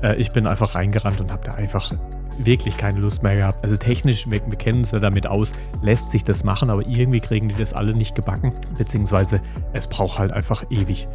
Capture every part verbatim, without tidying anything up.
Äh, ich bin einfach reingerannt und habe da einfach wirklich keine Lust mehr gehabt. Also technisch, wir, wir kennen uns ja damit aus, lässt sich das machen, aber irgendwie kriegen die das alle nicht gebacken, beziehungsweise es braucht halt einfach ewig.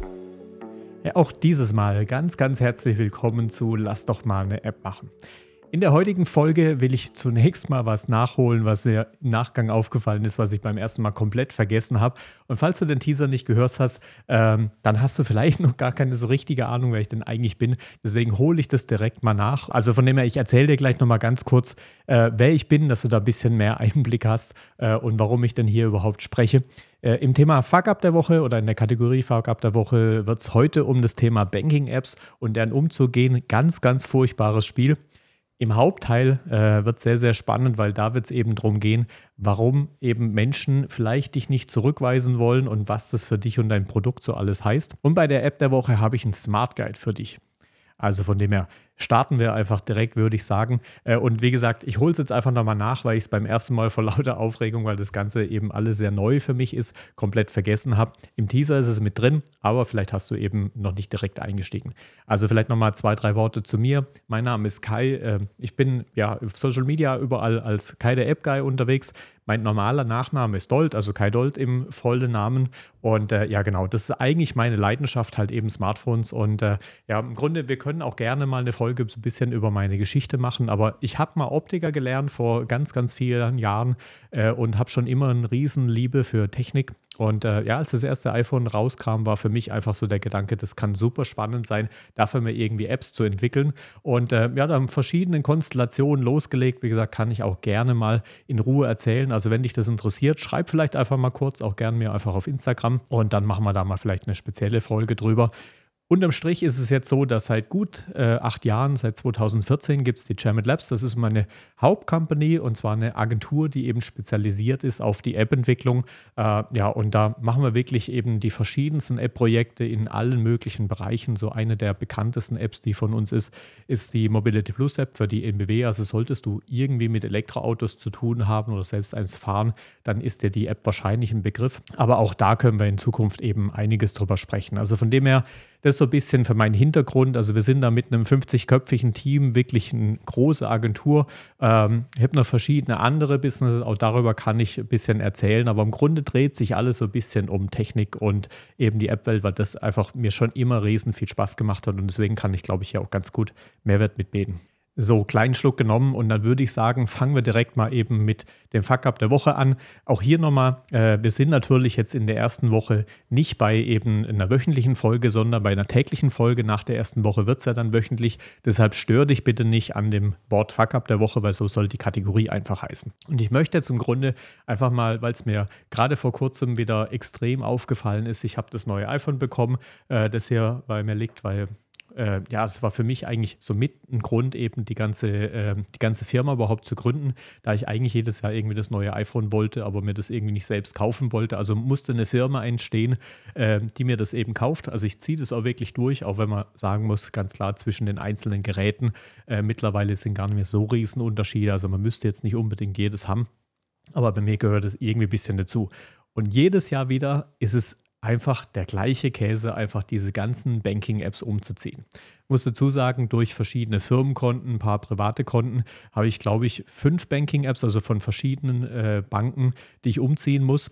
Ja, auch dieses Mal ganz, ganz herzlich willkommen zu Lass doch mal eine App machen. In der heutigen Folge will ich zunächst mal was nachholen, was mir im Nachgang aufgefallen ist, was ich beim ersten Mal komplett vergessen habe. Und falls du den Teaser nicht gehört hast, ähm, dann hast du vielleicht noch gar keine so richtige Ahnung, wer ich denn eigentlich bin. Deswegen hole ich das direkt mal nach. Also von dem her, ich erzähle dir gleich nochmal ganz kurz, äh, wer ich bin, dass du da ein bisschen mehr Einblick hast äh, und warum ich denn hier überhaupt spreche. Äh, Im Thema Fuck-Up der Woche oder in der Kategorie Fuck-Up der Woche wird es heute um das Thema Banking-Apps und deren Umzug gehen. Ganz, ganz furchtbares Spiel. Im Hauptteil äh, wird es sehr, sehr spannend, weil da wird es eben darum gehen, warum eben Menschen vielleicht dich nicht zurückweisen wollen und was das für dich und dein Produkt so alles heißt. Und bei der App der Woche habe ich einen Smart Guide für dich. Also von dem her starten wir einfach direkt, würde ich sagen. Und wie gesagt, ich hole es jetzt einfach nochmal nach, weil ich es beim ersten Mal vor lauter Aufregung, weil das Ganze eben alles sehr neu für mich ist, komplett vergessen habe. Im Teaser ist es mit drin, aber vielleicht hast du eben noch nicht direkt eingestiegen. Also vielleicht nochmal zwei, drei Worte zu mir. Mein Name ist Kai. Ich bin ja auf Social Media überall als Kai der App Guy unterwegs. Mein normaler Nachname ist Dold, also Kai Dold im vollen Namen. Und äh, ja, genau, das ist eigentlich meine Leidenschaft, halt eben Smartphones. Und äh, ja, im Grunde, wir können auch gerne mal eine Folge so ein bisschen über meine Geschichte machen. Aber ich habe mal Optiker gelernt vor ganz, ganz vielen Jahren äh, und habe schon immer eine Riesenliebe für Technik. Und äh, ja, als das erste iPhone rauskam, war für mich einfach so der Gedanke, das kann super spannend sein, dafür mir irgendwie Apps zu entwickeln. Und äh, ja, da haben verschiedene Konstellationen losgelegt. Wie gesagt, kann ich auch gerne mal in Ruhe erzählen. Also wenn dich das interessiert, schreib vielleicht einfach mal kurz, auch gerne mir einfach auf Instagram. Und dann machen wir da mal vielleicht eine spezielle Folge drüber. Unterm Strich ist es jetzt so, dass seit gut äh, acht Jahren, seit zwanzig vierzehn, gibt es die Jamit Labs. Das ist meine Hauptcompany und zwar eine Agentur, die eben spezialisiert ist auf die App-Entwicklung. Äh, ja, und da machen wir wirklich eben die verschiedensten App-Projekte in allen möglichen Bereichen. So eine der bekanntesten Apps, die von uns ist, ist die Mobility Plus App für die N B W. Also solltest du irgendwie mit Elektroautos zu tun haben oder selbst eins fahren, dann ist dir die App wahrscheinlich ein Begriff. Aber auch da können wir in Zukunft eben einiges drüber sprechen. Also von dem her, das ist so ein bisschen für meinen Hintergrund. Also wir sind da mit einem fünfzig-köpfigen Team wirklich eine große Agentur. Ähm, ich habe noch verschiedene andere Businesses, auch darüber kann ich ein bisschen erzählen. Aber im Grunde dreht sich alles so ein bisschen um Technik und eben die App-Welt, weil das einfach mir schon immer riesen viel Spaß gemacht hat. Und deswegen kann ich, glaube ich, hier auch ganz gut Mehrwert mitbieten. So, kleinen Schluck genommen und dann würde ich sagen, fangen wir direkt mal eben mit dem Fuck-Up der Woche an. Auch hier nochmal, äh, wir sind natürlich jetzt in der ersten Woche nicht bei eben einer wöchentlichen Folge, sondern bei einer täglichen Folge. Nach der ersten Woche wird es ja dann wöchentlich. Deshalb stör dich bitte nicht an dem Wort Fuck-Up der Woche, weil so soll die Kategorie einfach heißen. Und ich möchte jetzt im Grunde einfach mal, weil es mir gerade vor kurzem wieder extrem aufgefallen ist, ich habe das neue iPhone bekommen, äh, das hier bei mir liegt, weil Äh, ja, das war für mich eigentlich so mit ein Grund, eben die ganze, äh, die ganze Firma überhaupt zu gründen, da ich eigentlich jedes Jahr irgendwie das neue iPhone wollte, aber mir das irgendwie nicht selbst kaufen wollte. Also musste eine Firma entstehen, äh, die mir das eben kauft. Also ich ziehe das auch wirklich durch, auch wenn man sagen muss, ganz klar zwischen den einzelnen Geräten. Äh, mittlerweile sind gar nicht mehr so riesen Unterschiede. Also man müsste jetzt nicht unbedingt jedes haben, aber bei mir gehört es irgendwie ein bisschen dazu. Und jedes Jahr wieder ist es einfach der gleiche Käse, einfach diese ganzen Banking-Apps umzuziehen. Ich muss dazu sagen, durch verschiedene Firmenkonten, ein paar private Konten, habe ich, glaube ich, fünf Banking-Apps, also von verschiedenen äh, Banken, die ich umziehen muss.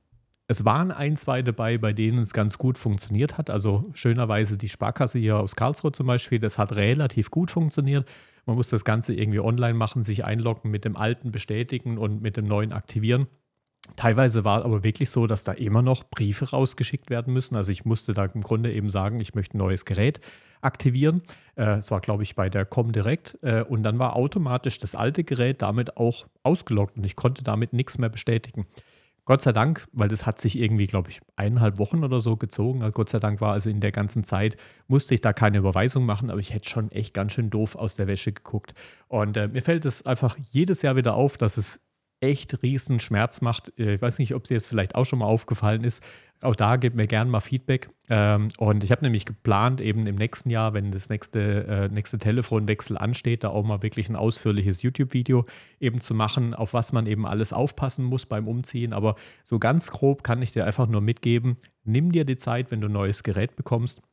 Es waren ein, zwei dabei, bei denen es ganz gut funktioniert hat. Also schönerweise die Sparkasse hier aus Karlsruhe zum Beispiel, das hat relativ gut funktioniert. Man muss das Ganze irgendwie online machen, sich einloggen, mit dem alten bestätigen und mit dem neuen aktivieren. Teilweise war es aber wirklich so, dass da immer noch Briefe rausgeschickt werden müssen. Also ich musste da im Grunde eben sagen, ich möchte ein neues Gerät aktivieren. Äh, Es war, glaube ich, bei der Comdirect. Äh, Und dann war automatisch das alte Gerät damit auch ausgeloggt und ich konnte damit nichts mehr bestätigen. Gott sei Dank, weil das hat sich irgendwie, glaube ich, eineinhalb Wochen oder so gezogen. Also Gott sei Dank war also in der ganzen Zeit, musste ich da keine Überweisung machen, aber ich hätte schon echt ganz schön doof aus der Wäsche geguckt. Und äh, mir fällt es einfach jedes Jahr wieder auf, dass es echt riesen Schmerz macht. Ich weiß nicht, ob es jetzt vielleicht auch schon mal aufgefallen ist. Auch da gebt mir gerne mal Feedback. Ähm, und ich habe nämlich geplant, eben im nächsten Jahr, wenn das nächste, äh, nächste Telefonwechsel ansteht, da auch mal wirklich ein ausführliches YouTube-Video eben zu machen, auf was man eben alles aufpassen muss beim Umziehen. Aber so ganz grob kann ich dir einfach nur mitgeben, nimm dir die Zeit, wenn du ein neues Gerät bekommst.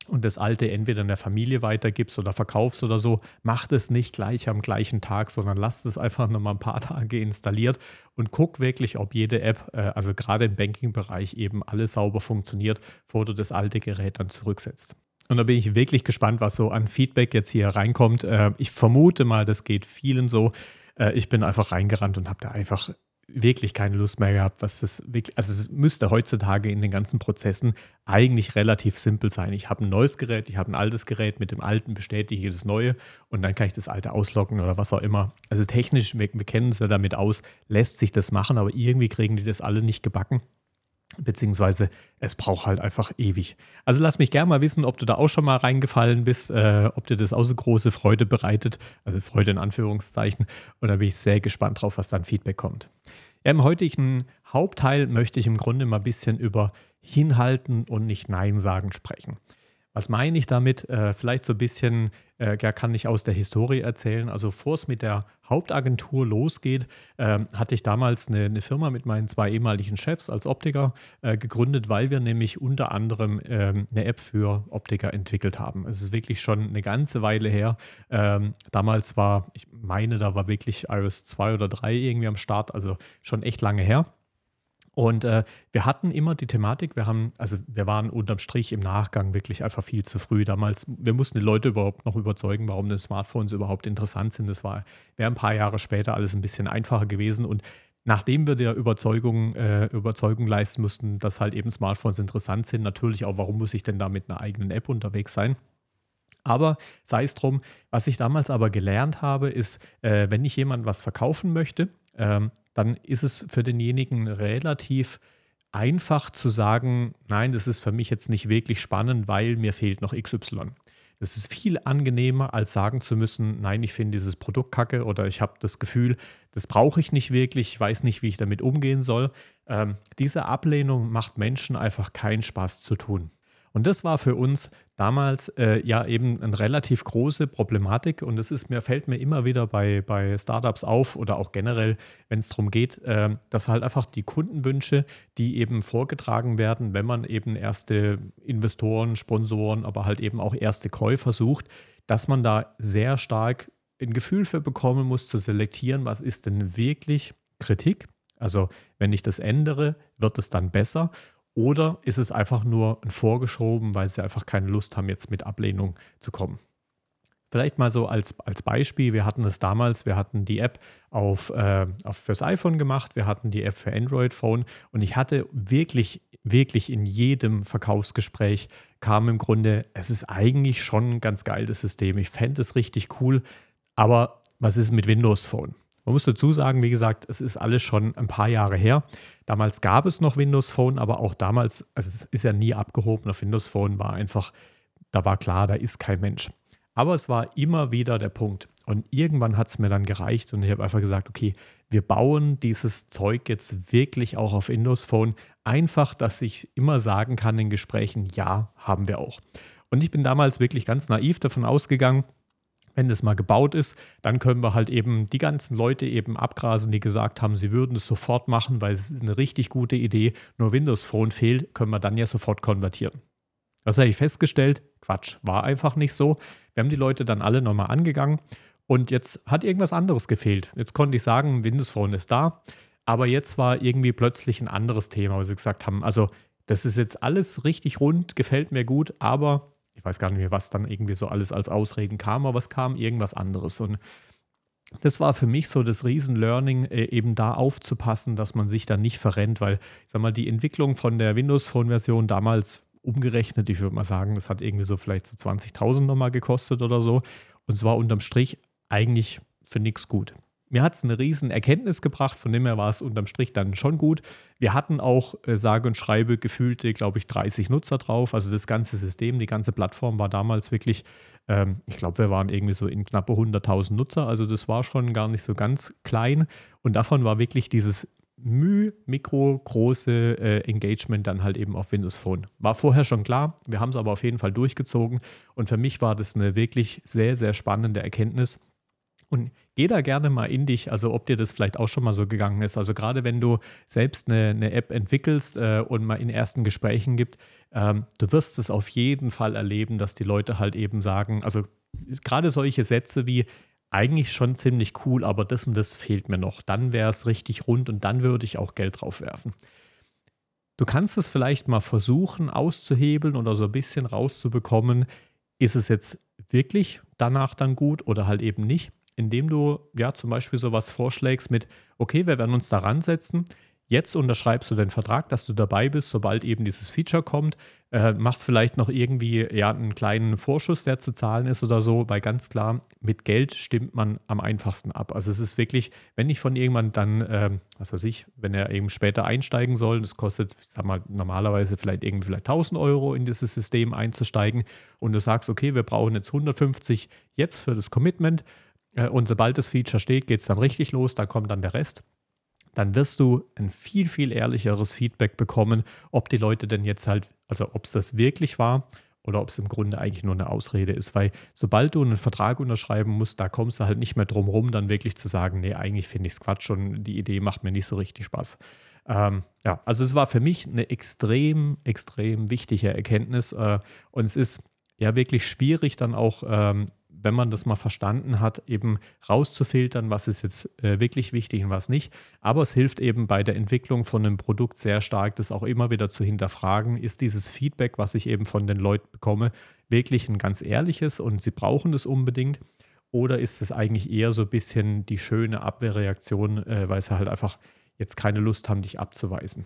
und das alte entweder in der Familie weitergibst oder verkaufst oder so, macht es nicht gleich am gleichen Tag, sondern lasst es einfach noch mal ein paar Tage installiert und guck wirklich, ob jede App, äh, also gerade im Banking-Bereich eben alles sauber funktioniert, bevor du das alte Gerät dann zurücksetzt. Und da bin ich wirklich gespannt, was so an Feedback jetzt hier reinkommt. Äh, ich vermute mal, das geht vielen so. Äh, ich bin einfach reingerannt und habe da einfach wirklich keine Lust mehr gehabt, was das wirklich, also es müsste heutzutage in den ganzen Prozessen eigentlich relativ simpel sein. Ich habe ein neues Gerät, ich habe ein altes Gerät, mit dem alten bestätige ich das neue und dann kann ich das alte ausloggen oder was auch immer. Also technisch, wir, wir kennen uns ja damit aus, lässt sich das machen, aber irgendwie kriegen die das alle nicht gebacken. Beziehungsweise es braucht halt einfach ewig. Also lass mich gerne mal wissen, ob du da auch schon mal reingefallen bist, äh, ob dir das auch so große Freude bereitet, also Freude in Anführungszeichen. Und da bin ich sehr gespannt drauf, was dann Feedback kommt. Ja, im heutigen Hauptteil möchte ich im Grunde mal ein bisschen über Hinhalten und nicht Nein sagen sprechen. Was meine ich damit? Äh, vielleicht so ein bisschen, äh, ja, kann ich aus der Historie erzählen. Also bevor es mit der Hauptagentur losgeht, ähm, hatte ich damals eine, eine Firma mit meinen zwei ehemaligen Chefs als Optiker äh, gegründet, weil wir nämlich unter anderem ähm, eine App für Optiker entwickelt haben. Es ist wirklich schon eine ganze Weile her. Ähm, damals war, ich meine, da war wirklich iOS zwei oder drei irgendwie am Start, also schon echt lange her. Und äh, wir hatten immer die Thematik, wir haben, also wir waren unterm Strich im Nachgang wirklich einfach viel zu früh damals. Wir mussten die Leute überhaupt noch überzeugen, warum die Smartphones überhaupt interessant sind. Das war, wäre ein paar Jahre später alles ein bisschen einfacher gewesen. Und nachdem wir der Überzeugung, äh, Überzeugung leisten mussten, dass halt eben Smartphones interessant sind, natürlich auch, warum muss ich denn da mit einer eigenen App unterwegs sein? Aber sei es drum, was ich damals aber gelernt habe, ist, äh, wenn ich jemandem was verkaufen möchte, ähm, dann ist es für denjenigen relativ einfach zu sagen, nein, das ist für mich jetzt nicht wirklich spannend, weil mir fehlt noch X Y. Das ist viel angenehmer, als sagen zu müssen, nein, ich finde dieses Produkt kacke oder ich habe das Gefühl, das brauche ich nicht wirklich, ich weiß nicht, wie ich damit umgehen soll. Ähm, diese Ablehnung macht Menschen einfach keinen Spaß zu tun. Und das war für uns damals äh, ja eben eine relativ große Problematik und es ist mir, fällt mir immer wieder bei, bei Startups auf oder auch generell, wenn es darum geht, äh, dass halt einfach die Kundenwünsche, die eben vorgetragen werden, wenn man eben erste Investoren, Sponsoren, aber halt eben auch erste Käufer sucht, dass man da sehr stark ein Gefühl für bekommen muss, zu selektieren, was ist denn wirklich Kritik. Also wenn ich das ändere, wird es dann besser. Oder ist es einfach nur ein Vorgeschoben, weil sie einfach keine Lust haben, jetzt mit Ablehnung zu kommen? Vielleicht mal so als, als Beispiel, wir hatten es damals, wir hatten die App auf, äh, auf fürs iPhone gemacht, wir hatten die App für Android-Phone und ich hatte wirklich, wirklich in jedem Verkaufsgespräch kam im Grunde, es ist eigentlich schon ein ganz geiles System, ich fände es richtig cool, aber was ist mit Windows Phone? Man muss dazu sagen, wie gesagt, es ist alles schon ein paar Jahre her. Damals gab es noch Windows Phone, aber auch damals, also es ist ja nie abgehoben auf Windows Phone, war einfach, da war klar, da ist kein Mensch. Aber es war immer wieder der Punkt. Und irgendwann hat es mir dann gereicht und ich habe einfach gesagt, okay, wir bauen dieses Zeug jetzt wirklich auch auf Windows Phone. Einfach, dass ich immer sagen kann in Gesprächen, ja, haben wir auch. Und ich bin damals wirklich ganz naiv davon ausgegangen, wenn das mal gebaut ist, dann können wir halt eben die ganzen Leute eben abgrasen, die gesagt haben, sie würden es sofort machen, weil es ist eine richtig gute Idee, nur Windows Phone fehlt, können wir dann ja sofort konvertieren. Das habe ich festgestellt, Quatsch, war einfach nicht so. Wir haben die Leute dann alle nochmal angegangen und jetzt hat irgendwas anderes gefehlt. Jetzt konnte ich sagen, Windows Phone ist da, aber jetzt war irgendwie plötzlich ein anderes Thema, wo sie gesagt haben, also das ist jetzt alles richtig rund, gefällt mir gut, aber ich weiß gar nicht mehr, was dann irgendwie so alles als Ausreden kam, aber es kam irgendwas anderes. Und das war für mich so das Riesen-Learning, äh, eben da aufzupassen, dass man sich da nicht verrennt, weil, ich sag mal, die Entwicklung von der Windows Phone-Version damals umgerechnet, ich würde mal sagen, das hat irgendwie so vielleicht so zwanzigtausend nochmal gekostet oder so. Und es war unterm Strich eigentlich für nichts gut. Mir hat es eine riesen Erkenntnis gebracht, von dem her war es unterm Strich dann schon gut. Wir hatten auch, äh, sage und schreibe, gefühlte, glaube ich, dreißig Nutzer drauf. Also das ganze System, die ganze Plattform war damals wirklich, ähm, ich glaube, wir waren irgendwie so in knappe hunderttausend Nutzer. Also das war schon gar nicht so ganz klein. Und davon war wirklich dieses Müh, Mikro, große äh, Engagement dann halt eben auf Windows Phone. War vorher schon klar, wir haben es aber auf jeden Fall durchgezogen. Und für mich war das eine wirklich sehr, sehr spannende Erkenntnis. Und geh da gerne mal in dich, also ob dir das vielleicht auch schon mal so gegangen ist. Also gerade wenn du selbst eine, eine App entwickelst äh, und mal in ersten Gesprächen gibt, ähm, du wirst es auf jeden Fall erleben, dass die Leute halt eben sagen, also gerade solche Sätze wie eigentlich schon ziemlich cool, aber das und das fehlt mir noch. Dann wäre es richtig rund und dann würde ich auch Geld drauf werfen. Du kannst es vielleicht mal versuchen auszuhebeln oder so ein bisschen rauszubekommen. Ist es jetzt wirklich danach dann gut oder halt eben nicht? Indem du ja zum Beispiel sowas vorschlägst mit, okay, wir werden uns da ransetzen. Jetzt unterschreibst du den Vertrag, dass du dabei bist, sobald eben dieses Feature kommt. Äh, machst vielleicht noch irgendwie ja, einen kleinen Vorschuss, der zu zahlen ist oder so, weil ganz klar, mit Geld stimmt man am einfachsten ab. Also es ist wirklich, wenn ich von irgendwann dann, ähm, was weiß ich, wenn er eben später einsteigen soll, das kostet, ich sag mal, normalerweise vielleicht irgendwie vielleicht tausend Euro in dieses System einzusteigen und du sagst, okay, wir brauchen jetzt hundertfünfzig jetzt für das Commitment äh, und sobald das Feature steht, geht es dann richtig los, da kommt dann der Rest. Dann wirst du ein viel, viel ehrlicheres Feedback bekommen, ob die Leute denn jetzt halt, also ob es das wirklich war oder ob es im Grunde eigentlich nur eine Ausrede ist. Weil sobald du einen Vertrag unterschreiben musst, da kommst du halt nicht mehr drum rum, dann wirklich zu sagen, nee, eigentlich finde ich es Quatsch und die Idee macht mir nicht so richtig Spaß. Ähm, ja, also es war für mich eine extrem, extrem wichtige Erkenntnis äh, und es ist ja wirklich schwierig dann auch, ähm, wenn man das mal verstanden hat, eben rauszufiltern, was ist jetzt äh, wirklich wichtig und was nicht. Aber es hilft eben bei der Entwicklung von einem Produkt sehr stark, das auch immer wieder zu hinterfragen. Ist dieses Feedback, was ich eben von den Leuten bekomme, wirklich ein ganz ehrliches und sie brauchen es unbedingt? Oder ist es eigentlich eher so ein bisschen die schöne Abwehrreaktion, äh, weil sie halt einfach jetzt keine Lust haben, dich abzuweisen?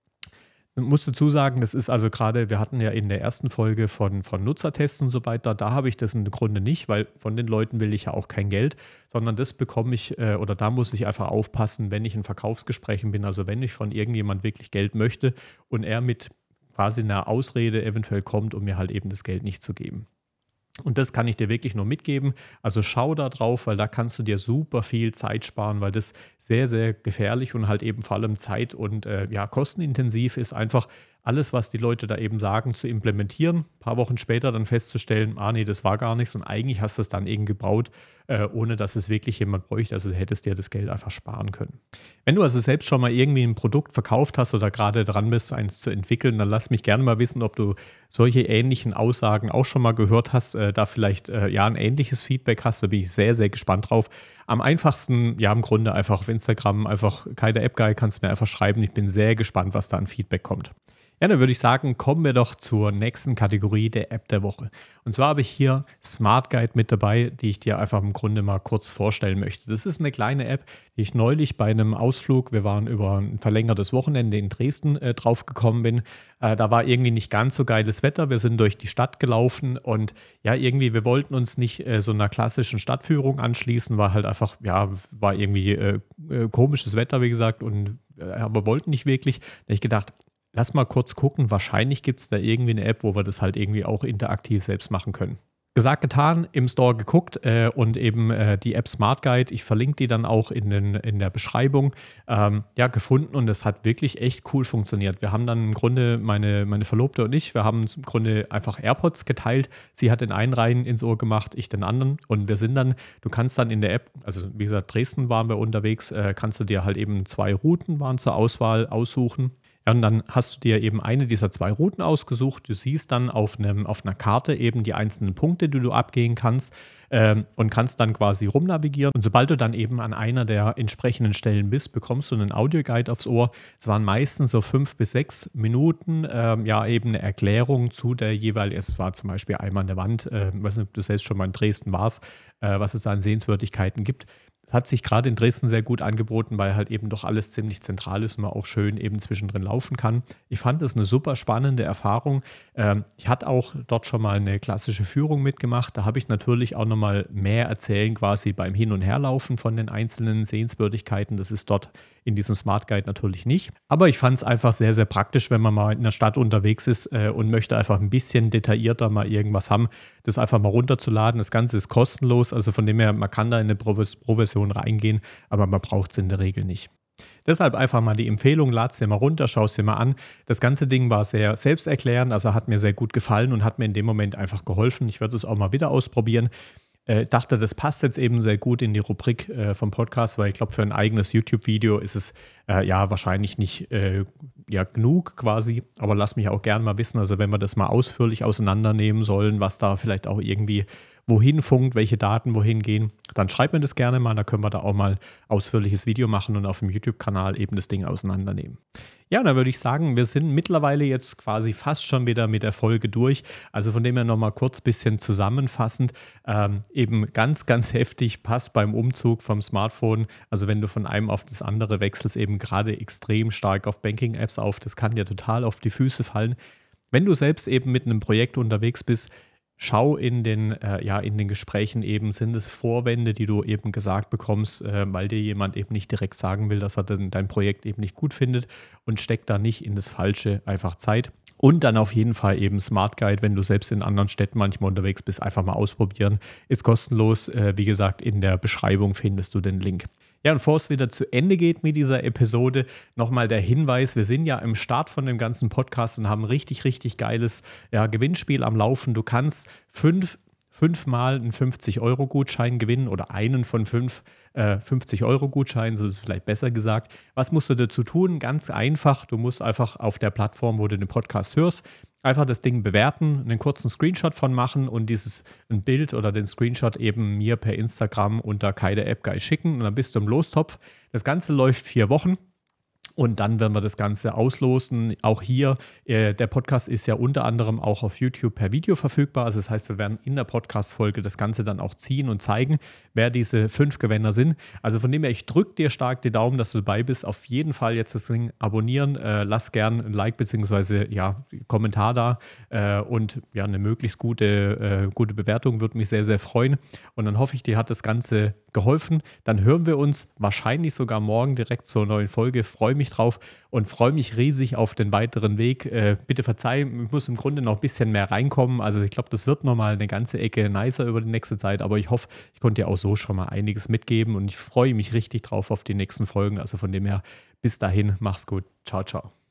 Ich muss dazu sagen, das ist also gerade, wir hatten ja in der ersten Folge von, von Nutzertests und so weiter, da habe ich das im Grunde nicht, weil von den Leuten will ich ja auch kein Geld, sondern das bekomme ich äh, oder da muss ich einfach aufpassen, wenn ich in Verkaufsgesprächen bin, also wenn ich von irgendjemand wirklich Geld möchte und er mit quasi einer Ausrede eventuell kommt, um mir halt eben das Geld nicht zu geben. Und das kann ich dir wirklich nur mitgeben. Also schau da drauf, weil da kannst du dir super viel Zeit sparen, weil das sehr, sehr gefährlich und halt eben vor allem zeit- und äh, ja, kostenintensiv ist, einfach alles, was die Leute da eben sagen, zu implementieren. Ein paar Wochen später dann festzustellen, ah nee, das war gar nichts und eigentlich hast du es dann eben gebaut, äh, ohne dass es wirklich jemand bräuchte. Also du hättest dir das Geld einfach sparen können. Wenn du also selbst schon mal irgendwie ein Produkt verkauft hast oder gerade dran bist, eins zu entwickeln, dann lass mich gerne mal wissen, ob du solche ähnlichen Aussagen auch schon mal gehört hast, äh, da vielleicht äh, ja ein ähnliches Feedback hast, da bin ich sehr, sehr gespannt drauf. Am einfachsten, ja im Grunde einfach auf Instagram, einfach Kai der App Guy, kannst du mir einfach schreiben. Ich bin sehr gespannt, was da an Feedback kommt. Ja, dann würde ich sagen, kommen wir doch zur nächsten Kategorie der App der Woche. Und zwar habe ich hier Smart Guide mit dabei, die ich dir einfach im Grunde mal kurz vorstellen möchte. Das ist eine kleine App, die ich neulich bei einem Ausflug, wir waren über ein verlängertes Wochenende in Dresden äh, drauf gekommen bin. Äh, da war irgendwie nicht ganz so geiles Wetter. Wir sind durch die Stadt gelaufen und ja, irgendwie, wir wollten uns nicht äh, so einer klassischen Stadtführung anschließen, war halt einfach, ja, war irgendwie äh, äh, komisches Wetter, wie gesagt, und äh, aber wollten nicht wirklich. Da habe ich gedacht, lass mal kurz gucken, wahrscheinlich gibt es da irgendwie eine App, wo wir das halt irgendwie auch interaktiv selbst machen können. Gesagt, getan, im Store geguckt äh, und eben äh, die App Smart Guide, ich verlinke die dann auch in, den, in der Beschreibung, ähm, ja, gefunden und das hat wirklich echt cool funktioniert. Wir haben dann im Grunde, meine, meine Verlobte und ich, wir haben im Grunde einfach AirPods geteilt. Sie hat den einen rein ins Ohr gemacht, ich den anderen und wir sind dann, du kannst dann in der App, also wie gesagt, Dresden waren wir unterwegs, äh, kannst du dir halt eben zwei Routen waren zur Auswahl aussuchen. Ja, und dann hast du dir eben eine dieser zwei Routen ausgesucht. Du siehst dann auf, einem, auf einer Karte eben die einzelnen Punkte, die du abgehen kannst ähm, und kannst dann quasi rumnavigieren. Und sobald du dann eben an einer der entsprechenden Stellen bist, bekommst du einen Audioguide aufs Ohr. Es waren meistens so fünf bis sechs Minuten, ähm, ja eben eine Erklärung zu der jeweiligen, es war zum Beispiel einmal an der Wand, äh, ich weiß nicht, ob du selbst schon mal in Dresden warst, äh, was es da an Sehenswürdigkeiten gibt. Das hat sich gerade in Dresden sehr gut angeboten, weil halt eben doch alles ziemlich zentral ist und man auch schön eben zwischendrin laufen kann. Ich fand das eine super spannende Erfahrung. Ähm, ich hatte auch dort schon mal eine klassische Führung mitgemacht. Da habe ich natürlich auch nochmal mehr erzählen quasi beim Hin- und Herlaufen von den einzelnen Sehenswürdigkeiten. Das ist dort in diesem Smart Guide natürlich nicht. Aber ich fand es einfach sehr, sehr praktisch, wenn man mal in der Stadt unterwegs ist äh, und möchte einfach ein bisschen detaillierter mal irgendwas haben, das einfach mal runterzuladen. Das Ganze ist kostenlos, also von dem her, man kann da in eine Pro-Version reingehen, aber man braucht es in der Regel nicht. Deshalb einfach mal die Empfehlung, lad's dir mal runter, schaust dir mal an. Das ganze Ding war sehr selbsterklärend, also hat mir sehr gut gefallen und hat mir in dem Moment einfach geholfen. Ich werde es auch mal wieder ausprobieren. äh, dachte, das passt jetzt eben sehr gut in die Rubrik äh, vom Podcast, weil ich glaube, für ein eigenes YouTube-Video ist es äh, ja wahrscheinlich nicht äh, ja, genug quasi. Aber lass mich auch gerne mal wissen, also wenn wir das mal ausführlich auseinandernehmen sollen, was da vielleicht auch irgendwie wohin funkt, welche Daten wohin gehen, dann schreibt mir das gerne mal, da können wir da auch mal ausführliches Video machen und auf dem YouTube-Kanal eben das Ding auseinandernehmen. Ja, und dann würde ich sagen, wir sind mittlerweile jetzt quasi fast schon wieder mit der Folge durch. Also von dem her nochmal kurz ein bisschen zusammenfassend. Ähm, eben ganz, ganz heftig passt beim Umzug vom Smartphone. Also wenn du von einem auf das andere wechselst, eben gerade extrem stark auf Banking-Apps auf. Das kann dir total auf die Füße fallen. Wenn du selbst eben mit einem Projekt unterwegs bist, schau in den, äh, ja, in den Gesprächen eben, sind es Vorwände, die du eben gesagt bekommst, äh, weil dir jemand eben nicht direkt sagen will, dass er den, dein Projekt eben nicht gut findet, und steck da nicht in das Falsche einfach Zeit. Und dann auf jeden Fall eben Smart Guide, wenn du selbst in anderen Städten manchmal unterwegs bist, einfach mal ausprobieren. Ist kostenlos. Äh, wie gesagt, in der Beschreibung findest du den Link. Ja, und bevor es wieder zu Ende geht mit dieser Episode, nochmal der Hinweis, wir sind ja im Start von dem ganzen Podcast und haben ein richtig, richtig geiles ja, Gewinnspiel am Laufen. Du kannst fünf fünfmal einen fünfzig-Euro-Gutschein gewinnen oder einen von fünf äh, fünfzig-Euro-Gutscheinen, so ist es vielleicht besser gesagt. Was musst du dazu tun? Ganz einfach, du musst einfach auf der Plattform, wo du den Podcast hörst, einfach das Ding bewerten, einen kurzen Screenshot von machen und dieses ein Bild oder den Screenshot eben mir per Instagram unter Kaide App Guy schicken, und dann bist du im Lostopf. Das Ganze läuft vier Wochen. Und dann werden wir das Ganze auslosen. Auch hier, äh, der Podcast ist ja unter anderem auch auf YouTube per Video verfügbar. Also das heißt, wir werden in der Podcast-Folge das Ganze dann auch ziehen und zeigen, wer diese fünf Gewinner sind. Also von dem her, ich drücke dir stark die Daumen, dass du dabei bist. Auf jeden Fall jetzt das Ding abonnieren. Äh, lass gern ein Like bzw. Ja, Kommentar da. Äh, und ja, eine möglichst gute, äh, gute Bewertung würde mich sehr, sehr freuen. Und dann hoffe ich, dir hat das Ganze geholfen. Dann hören wir uns wahrscheinlich sogar morgen direkt zur neuen Folge. Freue mich drauf und freue mich riesig auf den weiteren Weg. Äh, bitte verzeih, ich muss im Grunde noch ein bisschen mehr reinkommen. Also ich glaube, das wird nochmal eine ganze Ecke nicer über die nächste Zeit, aber ich hoffe, ich konnte dir auch so schon mal einiges mitgeben und ich freue mich richtig drauf auf die nächsten Folgen. Also von dem her, bis dahin, mach's gut. Ciao, ciao.